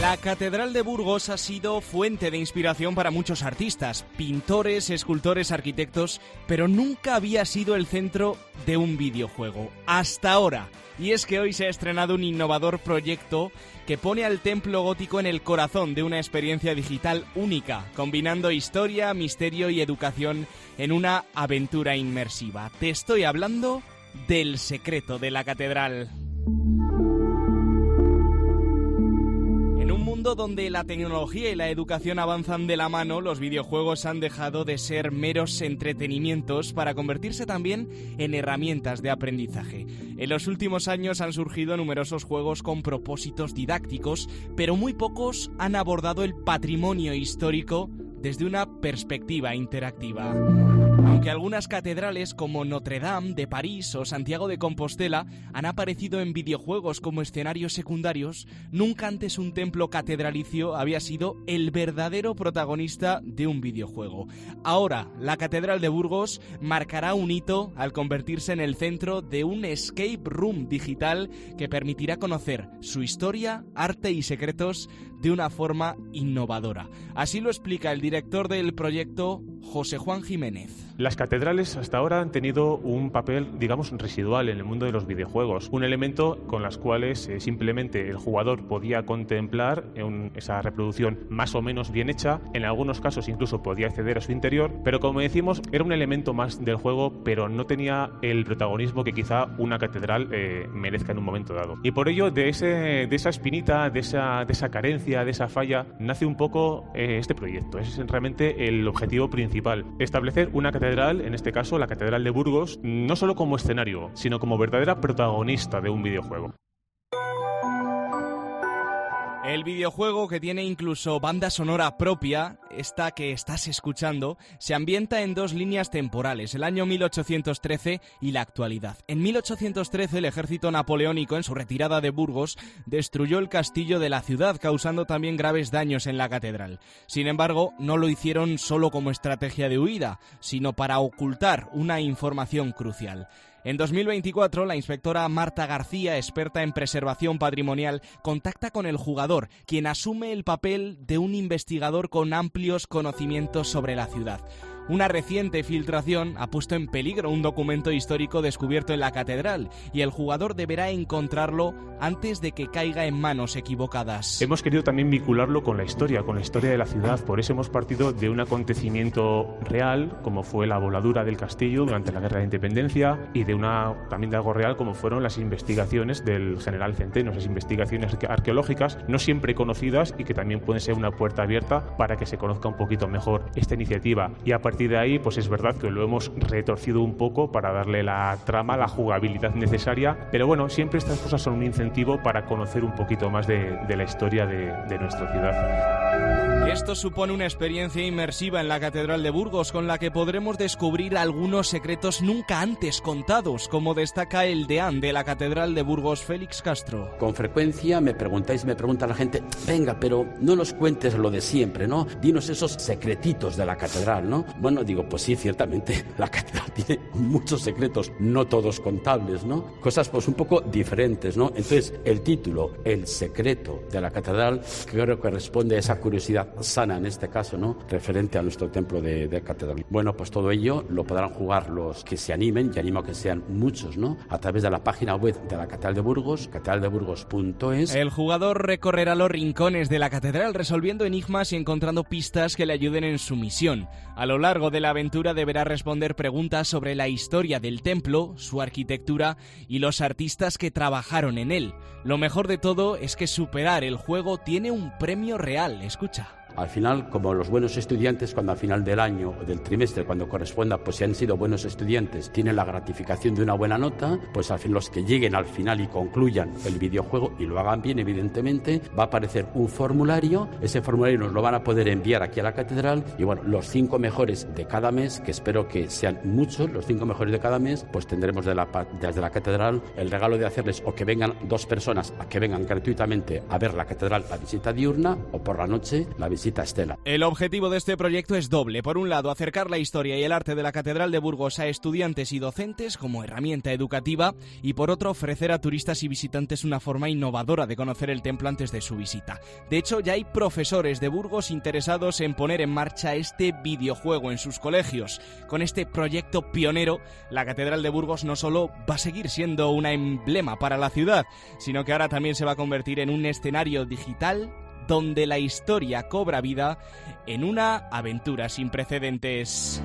La Catedral de Burgos ha sido fuente de inspiración para muchos artistas, pintores, escultores, arquitectos, pero nunca había sido el centro de un videojuego. Hasta ahora. Y es que hoy se ha estrenado un innovador proyecto que pone al templo gótico en el corazón de una experiencia digital única, combinando historia, misterio y educación en una aventura inmersiva. Te estoy hablando del secreto de la catedral. En un mundo donde la tecnología y la educación avanzan de la mano, los videojuegos han dejado de ser meros entretenimientos para convertirse también en herramientas de aprendizaje. En los últimos años han surgido numerosos juegos con propósitos didácticos, pero muy pocos han abordado el patrimonio histórico desde una perspectiva interactiva. Aunque algunas catedrales como Notre Dame de París o Santiago de Compostela han aparecido en videojuegos como escenarios secundarios, nunca antes un templo catedralicio había sido el verdadero protagonista de un videojuego. Ahora, la Catedral de Burgos marcará un hito al convertirse en el centro de un escape room digital que permitirá conocer su historia, arte y secretos de una forma innovadora. Así lo explica el director del proyecto, José Juan Jiménez. Las catedrales hasta ahora han tenido un papel, digamos, residual en el mundo de los videojuegos, un elemento con las cuales simplemente el jugador podía contemplar esa reproducción más o menos bien hecha, en algunos casos incluso podía acceder a su interior, pero como decimos, era un elemento más del juego, pero no tenía el protagonismo que quizá una catedral merezca en un momento dado. Y por ello, de esa espinita, de esa carencia, de esa falla, nace un poco este proyecto. Ese es realmente el objetivo principal, establecer una catedral, en este caso la Catedral de Burgos, no solo como escenario, sino como verdadera protagonista de un videojuego. El videojuego, que tiene incluso banda sonora propia, esta que estás escuchando, se ambienta en dos líneas temporales, el año 1813 y la actualidad. En 1813 el ejército napoleónico, en su retirada de Burgos, destruyó el castillo de la ciudad, causando también graves daños en la catedral. Sin embargo, no lo hicieron solo como estrategia de huida, sino para ocultar una información crucial. En 2024, la inspectora Marta García, experta en preservación patrimonial, contacta con el jugador, quien asume el papel de un investigador con amplios conocimientos sobre la ciudad. Una reciente filtración ha puesto en peligro un documento histórico descubierto en la catedral y el jugador deberá encontrarlo antes de que caiga en manos equivocadas. Hemos querido también vincularlo con la historia de la ciudad. Por eso hemos partido de un acontecimiento real, como fue la voladura del castillo durante la Guerra de Independencia, y también de algo real, como fueron las investigaciones del general Centeno, esas investigaciones arqueológicas no siempre conocidas y que también pueden ser una puerta abierta para que se conozca un poquito mejor esta iniciativa. Y a partir de ahí, pues es verdad que lo hemos retorcido un poco para darle la trama, la jugabilidad necesaria, pero bueno, siempre estas cosas son un incentivo para conocer un poquito más de la historia de nuestra ciudad. Esto supone una experiencia inmersiva en la Catedral de Burgos, con la que podremos descubrir algunos secretos nunca antes contados, como destaca el deán de la Catedral de Burgos, Félix Castro. Con frecuencia me pregunta la gente, venga, pero no nos cuentes lo de siempre, ¿no? Dinos esos secretitos de la catedral, ¿no? Bueno, digo, pues sí, ciertamente, la catedral tiene muchos secretos, no todos contables, ¿no? Cosas pues un poco diferentes, ¿no? Entonces, el título, El secreto de la catedral, creo que responde a esa curiosidad sana, en este caso, ¿no? Referente a nuestro templo de catedral. Bueno, pues todo ello lo podrán jugar los que se animen, y animo a que sean muchos, ¿no? A través de la página web de la Catedral de Burgos, catedraldeburgos.es. El jugador recorrerá los rincones de la catedral resolviendo enigmas y encontrando pistas que le ayuden en su misión. A lo largo de la aventura deberá responder preguntas sobre la historia del templo, su arquitectura y los artistas que trabajaron en él. Lo mejor de todo es que superar el juego tiene un premio real. Escucha. Al final, como los buenos estudiantes, cuando al final del año o del trimestre, cuando corresponda, pues si han sido buenos estudiantes, tienen la gratificación de una buena nota, pues al fin los que lleguen al final y concluyan el videojuego y lo hagan bien, evidentemente, va a aparecer un formulario. Ese formulario nos lo van a poder enviar aquí a la catedral y bueno, los 5 mejores de cada mes, que espero que sean muchos, los 5 mejores de cada mes, pues tendremos desde la catedral el regalo de hacerles o que vengan 2 personas a que vengan gratuitamente a ver la catedral, la visita diurna, o por la noche la visita necesita Estela. El objetivo de este proyecto es doble. Por un lado, acercar la historia y el arte de la Catedral de Burgos a estudiantes y docentes como herramienta educativa, y por otro, ofrecer a turistas y visitantes una forma innovadora de conocer el templo antes de su visita. De hecho, ya hay profesores de Burgos interesados en poner en marcha este videojuego en sus colegios. Con este proyecto pionero, la Catedral de Burgos no solo va a seguir siendo un emblema para la ciudad, sino que ahora también se va a convertir en un escenario digital donde la historia cobra vida en una aventura sin precedentes.